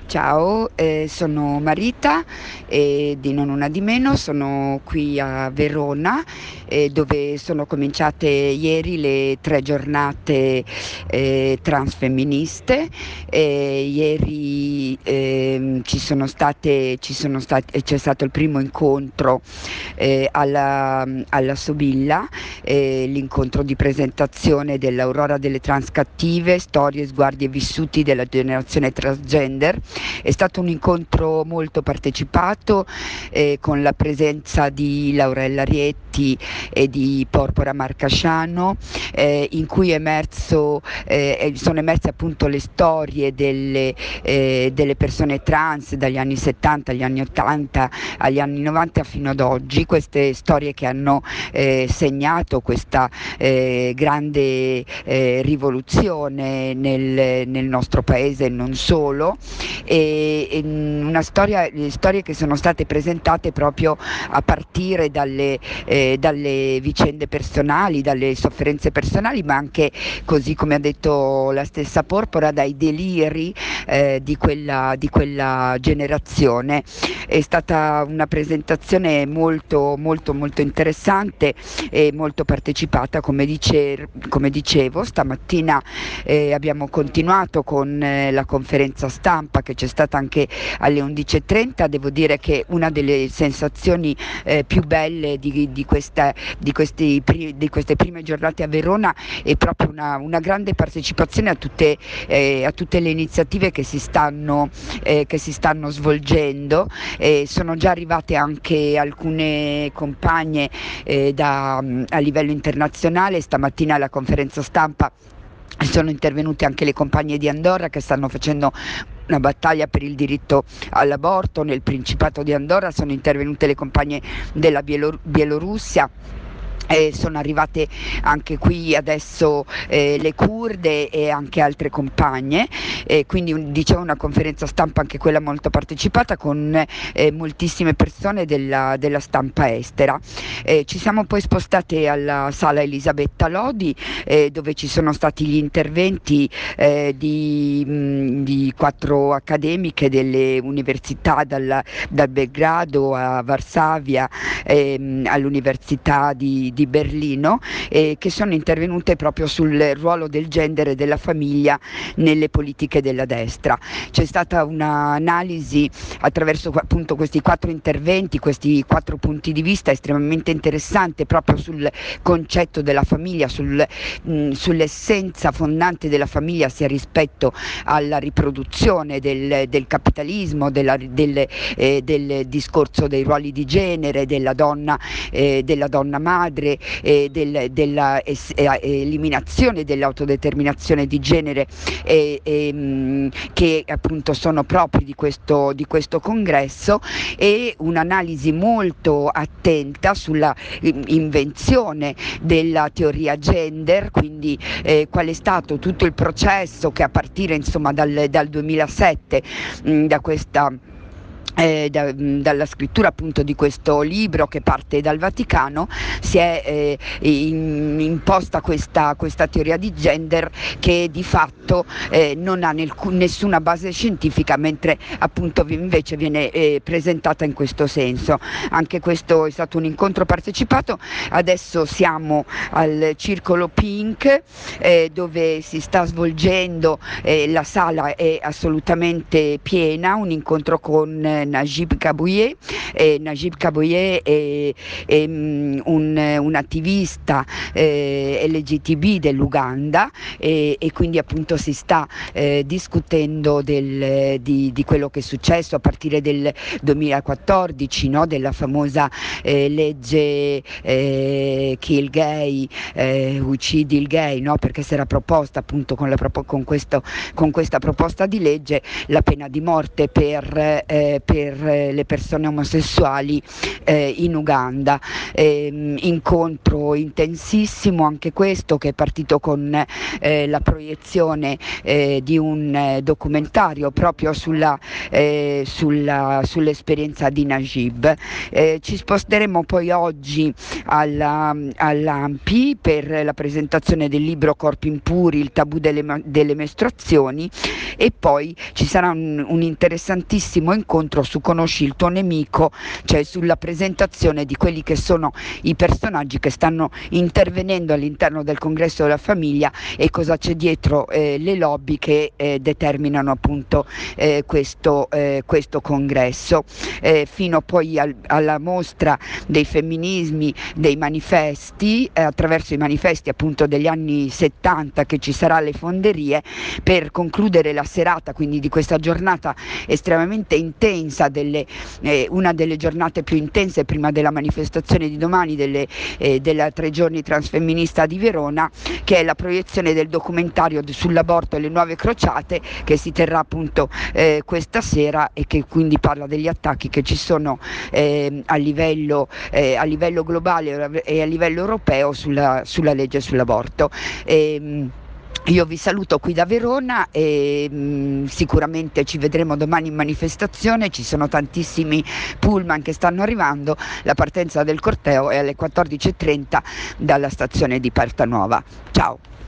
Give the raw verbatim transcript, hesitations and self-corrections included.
Ciao, eh, sono Marita e di Non Una di Meno, sono qui a Verona eh, dove sono cominciate ieri le tre giornate eh, transfemministe. Eh, ieri ehm, ci sono state, ci sono state, c'è stato il primo incontro eh, alla, alla Sobilla, eh, l'incontro di presentazione dell'Aurora delle Transcattive, storie, sguardi e vissuti della generazione transgender. È stato un incontro molto partecipato eh, con la presenza di Laurella Rietti e di Porpora Marcasciano, eh, in cui è emerso, eh, sono emerse appunto le storie delle, eh, delle persone trans dagli anni settanta agli anni ottanta agli anni novanta fino ad oggi, queste storie che hanno eh, segnato questa eh, grande eh, rivoluzione nel, nel nostro paese e non solo. E, e una storia, le storie che sono state presentate proprio a partire dalle, eh, dalle vicende personali, dalle sofferenze personali, ma anche, così come ha detto la stessa Porpora, dai deliri eh, di quella, di quella generazione. È stata una presentazione molto molto molto interessante e molto partecipata, come, dice, come dicevo. Stamattina eh, abbiamo continuato con eh, la conferenza stampa che c'è stata anche alle undici e trenta. Devo dire che una delle sensazioni eh, più belle di, di, questa, di, questi, di queste prime giornate a Verona è proprio una, una grande partecipazione a tutte, eh, a tutte le iniziative che si stanno, eh, che si stanno svolgendo. Eh, sono già arrivate anche alcune compagne eh, da, a livello internazionale. Stamattina alla conferenza stampa sono intervenute anche le compagne di Andorra che stanno facendo una battaglia per il diritto all'aborto. Nel Principato di Andorra sono intervenute le compagne della Bielor- Bielorussia. Eh, sono arrivate anche qui adesso eh, le curde e anche altre compagne, eh, quindi un, dicevo una conferenza stampa anche quella molto partecipata con eh, moltissime persone della, della stampa estera. Eh, ci siamo poi spostate alla sala Elisabetta Lodi eh, dove ci sono stati gli interventi eh, di, mh, di quattro accademiche delle università dal, dal Belgrado a Varsavia, ehm, all'università di di Berlino, eh, che sono intervenute proprio sul ruolo del gender e della famiglia nelle politiche della destra. C'è stata un'analisi attraverso appunto questi quattro interventi, questi quattro punti di vista estremamente interessante proprio sul concetto della famiglia, sul, mh, sull'essenza fondante della famiglia sia rispetto alla riproduzione del, del capitalismo, della, del, eh, del discorso dei ruoli di genere, della donna, eh, della donna madre, Eh, del, della es, eh, eliminazione dell'autodeterminazione di genere eh, eh, mh, che appunto sono propri di questo, di questo congresso, e un'analisi molto attenta sulla eh, invenzione della teoria gender, quindi eh, qual è stato tutto il processo che a partire insomma dal, dal duemilasette mh, da questa Eh, da, dalla scrittura appunto di questo libro che parte dal Vaticano si è eh, in, imposta questa, questa teoria di gender che di fatto eh, non ha nel, nessuna base scientifica, mentre appunto invece viene eh, presentata in questo senso. Anche questo è stato un incontro partecipato. Adesso siamo al Circolo Pink eh, dove si sta svolgendo, eh, la sala è assolutamente piena, un incontro con eh, Najib Kabouye. Eh, Najib Kabouye è, è um, un, un attivista eh, L G T B dell'Uganda, e, e quindi appunto si sta eh, discutendo del, di, di quello che è successo a partire del duemilaquattordici, no? Della famosa eh, legge eh, Kill Gay, eh, uccidi il gay, no? Perché si era proposta appunto con, la, con, questo, con questa proposta di legge la pena di morte per, eh, per per eh, le persone omosessuali eh, in Uganda. Eh, incontro intensissimo anche questo, che è partito con eh, la proiezione eh, di un eh, documentario proprio sulla, eh, sulla, sull'esperienza di Najib. Eh, ci sposteremo poi oggi alla, all'A M P per la presentazione del libro Corpi impuri, il tabù delle, delle mestruazioni, e poi ci sarà un, un interessantissimo incontro su Conosci il tuo nemico, cioè sulla presentazione di quelli che sono i personaggi che stanno intervenendo all'interno del Congresso della Famiglia e cosa c'è dietro eh, le lobby che eh, determinano appunto eh, questo, eh, questo congresso, eh, fino poi al, alla mostra dei femminismi, dei manifesti, eh, attraverso i manifesti appunto degli anni settanta che ci sarà alle fonderie, per concludere la serata quindi di questa giornata estremamente intensa, delle, eh, una delle giornate più intense prima della manifestazione di domani delle, eh, della tre giorni transfemminista di Verona, che è la proiezione del documentario sull'aborto e le nuove crociate, che si terrà appunto eh, questa sera e che quindi parla degli attacchi che ci sono eh, a, livello, eh, a livello globale e a livello europeo sulla, sulla legge sull'aborto. E, io vi saluto qui da Verona e mh, sicuramente ci vedremo domani in manifestazione, ci sono tantissimi pullman che stanno arrivando, la partenza del corteo è alle quattordici e trenta dalla stazione di Porta Nuova. Ciao!